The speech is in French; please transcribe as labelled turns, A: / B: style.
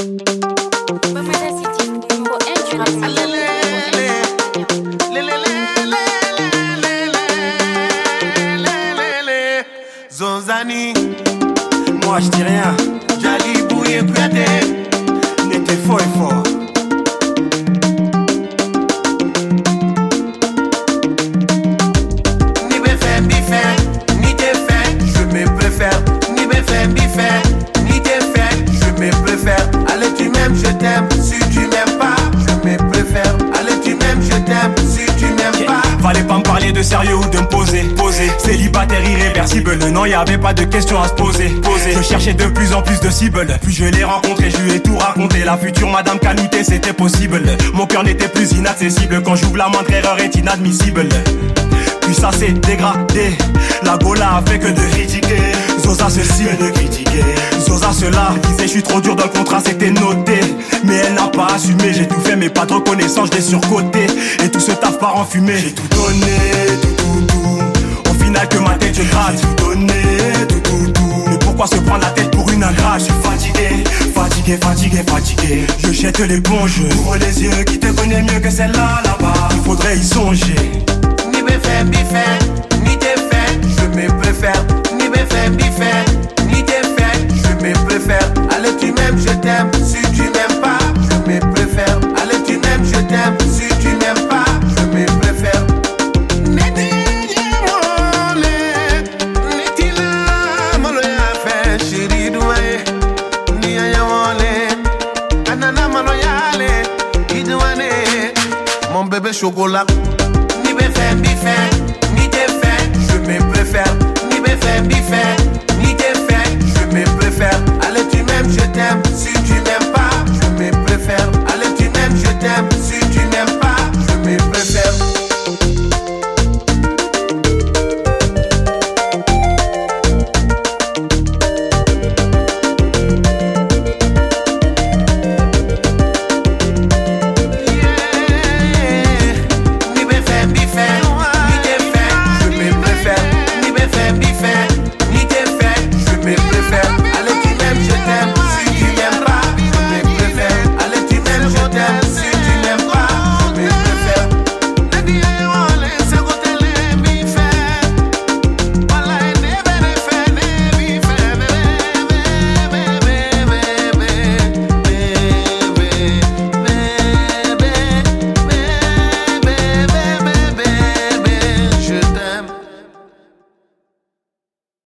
A: Zonzani, moi je dis rien. Jali bouillé kouyaté, n'était fort et fort. Ni befé bifé, ni défait, je me préfère. Ni befé bifé, ni défait, je me préfère. Allez tu m'aimes, je t'aime. Si tu m'aimes pas, je me préfère. Allez tu m'aimes, je t'aime. Si tu m'aimes pas.
B: Fallait pas me parler de sérieux ou de me poser. Célibataire irréversible, non y'avait pas de questions à se poser. Je cherchais de plus en plus de cibles. Puis je l'ai rencontré, je lui ai tout raconté. La future madame Canouté c'était possible. Mon cœur n'était plus inaccessible. Quand j'ouvre la moindre erreur est inadmissible. Puis ça s'est dégradé. La Gola a fait que de critiquer. Zoza ceci de critiquer. Zoza cela disait je suis trop dur dans le contrat, c'était noté. Mais elle n'a pas assumé. J'ai tout fait mais pas de reconnaissance, je l'ai surcoté. Et tout ce taf part en fumée. J'ai tout donné, tout. Au final que ma tête je gratte. J'ai tout donné, tout. Mais pourquoi se prendre la tête pour une ingrate? Je suis fatigué. Je jette l'éponge. Ouvre les yeux, qui te connaît mieux que celle-là là-bas. Il faudrait y songer.
A: Ni befé bifé, ni défait, je me préfère. Ni befé bifé, ni défait, je me préfère. Allez tu m'aimes, je t'aime. Si tu m'aimes pas, je me préfère. Allez tu m'aimes, je t'aime. Si tu m'aimes pas, je me préfère. Mon bébé chocolat. Ni befé bifé, ni défait, je me préfère. Ni befé bifé, ni défait, je me préfère. Allez tu m'aimes, je t'aime.